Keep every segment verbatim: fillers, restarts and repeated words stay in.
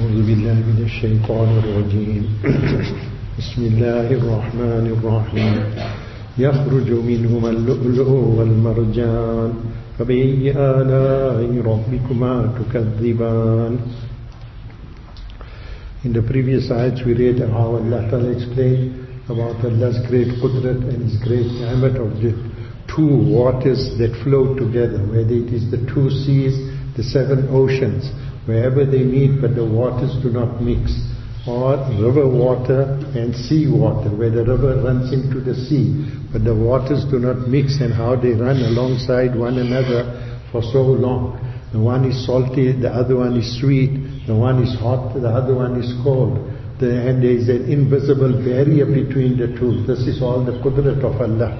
أعوذ بالله من الشيطان الرجيم بسم الله الرحمن الرحيم يخرج منهما اللؤلؤ والمرجان فبأي آلاء ربكما تكذبان. In the previous ayats we read how Allah Ta'ala explained about Allah's great qudrat and His great ni'mat of the two waters that flow together, whether it is the two seas, the seven oceans, wherever they meet but the waters do not mix, or river water and sea water, where the river runs into the sea but the waters do not mix, and how they run alongside one another for so long. The one is salty, the other one is sweet, the one is hot, the other one is cold. The, and there is an invisible barrier between the two. This is all the qudrat of Allah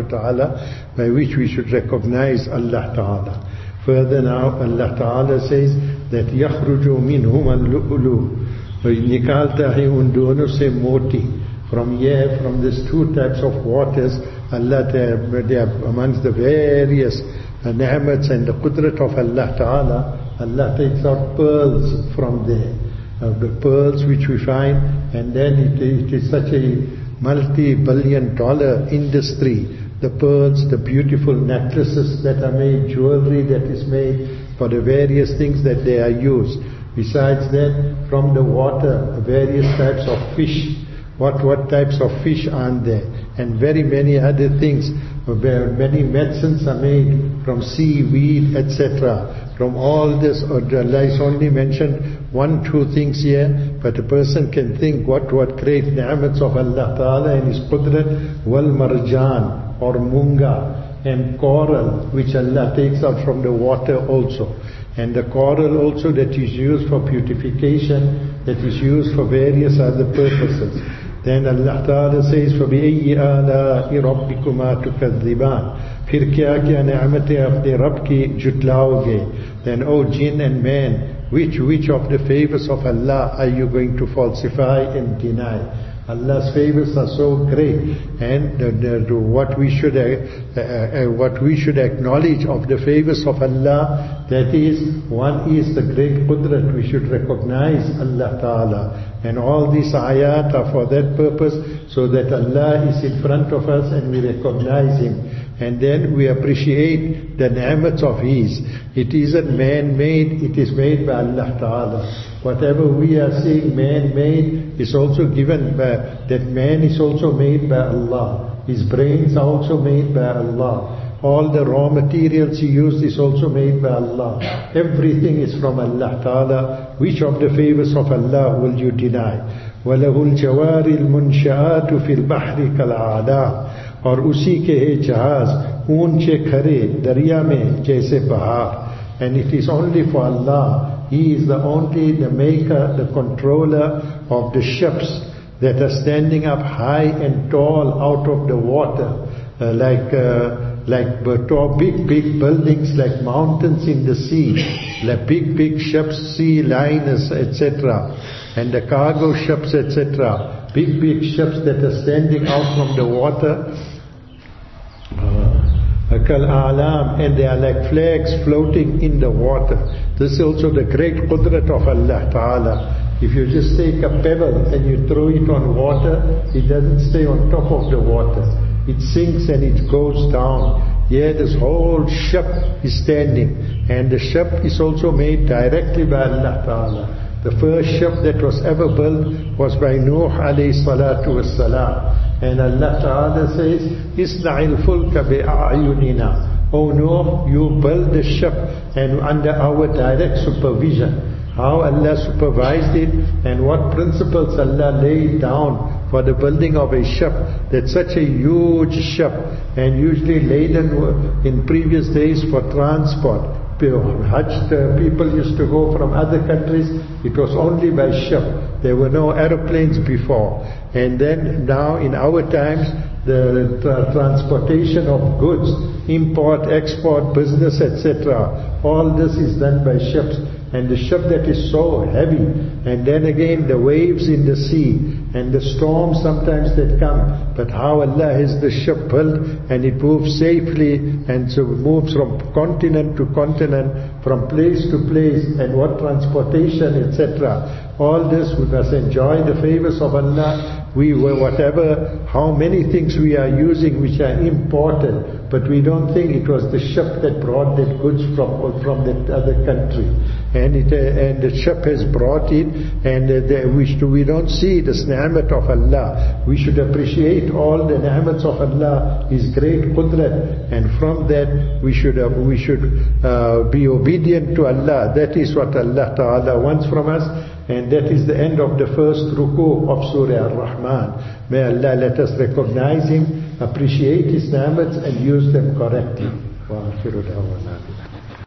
Ta'ala, by which we should recognize Allah Ta'ala. Further now, Allah Ta'ala says that يَخْرُجُ مِنْهُمَ اللُّؤْلُؤُ nikalta hai un dono se moti. From here, from these two types of waters, Allah, they are amongst the various uh, ni'mats and the qudrat of Allah Ta'ala, Allah takes out pearls from there. Uh, the pearls which we find, and then it, it is such a multi-billion dollar industry. The pearls, the beautiful necklaces that are made, jewelry that is made for the various things that they are used. Besides that, from the water, various types of fish. What what types of fish aren't there? And very many other things, where many medicines are made from seaweed, et cetera. From all this, Allah is only mentioned one, two things here, but a person can think what, what great ni'mats of Allah Ta'ala and His qudrat, wal marjan, or munga, and coral, which Allah takes out from the water also. And the coral also that is used for purification, that is used for various other purposes. Then Allah Ta'ala says, فَبِأَيِّ آلَاءِ رَبِّكُمَا تُكَذِّبَانِ फिर क्या क्या नि'मतें अपने रब की जुटलाओगे. Then, O jinn and man, which which of the favors of Allah are you going to falsify and deny? Allah's favors are so great, and the, the, the, what we should uh, uh, what we should acknowledge of the favors of Allah, that is, one is the great qudrat. We should recognize Allah Ta'ala, and all these ayat are for that purpose, so that Allah is in front of us and we recognize Him. And then we appreciate the ni'mats of His. It isn't man-made, it is made by Allah Ta'ala. Whatever we are seeing man-made is also given by, that man is also made by Allah. His brains are also made by Allah. All the raw materials he used is also made by Allah. Everything is from Allah Ta'ala. Which of the favors of Allah will you deny? وَلَهُ الْجَوَارِ الْمُنْشَآتُ فِي الْبَحْرِ كَالْعَادَةِ. और उसी के है जहाज ऊंचे खरे दरिया में जैसे पहाड़. And it is only for Allah. He is the only, the maker, the controller of the ships that are standing up high and tall out of the water, uh, like uh, like tall, big big buildings, like mountains in the sea, like big big ships, sea liners, et cetera, and the cargo ships, et cetera. Big big ships that are standing out from the water, Kal-a'lam, and they are like flags floating in the water. This is also the great qudrat of Allah Ta'ala. If you just take a pebble and you throw it on water, it doesn't stay on top of the water. It sinks and it goes down. Here this whole ship is standing, and the ship is also made directly by Allah Ta'ala. The first ship that was ever built was by Nuh alayhi salatu wassalam. And Allah Ta'ala says, Isna'il fulka bi'a'yunina. O Nuh, you build the ship and under our direct supervision. How Allah supervised it and what principles Allah laid down for the building of a ship. That's such a huge ship, and usually laden in previous days for transport. Hajj people used to go from other countries, it was only by ship. There were no aeroplanes before. And then now in our times, the tra- transportation of goods, import, export, business, et cetera, all this is done by ships. and the ship that is so heavy, and then again the waves in the sea, and the storms sometimes that come, but how Allah has the ship built, and it moves safely, and so it moves from continent to continent, from place to place, and what transportation, et cetera. All this we must enjoy the favors of Allah. We were whatever, how many things we are using which are imported, but we don't think it was the ship that brought that goods from from that other country, and it uh, and the ship has brought it, and uh, the, we should, we don't see this ni'mat of Allah. We should appreciate all the ni'mats of Allah, His great qudrat, and from that we should uh, we should uh, be obedient to Allah. That is what Allah Ta'ala wants from us. And that is the end of the first ruku of Surah Ar-Rahman. May Allah let us recognize Him, appreciate His ni'mats, and use them correctly. Wa akhiru da'wana.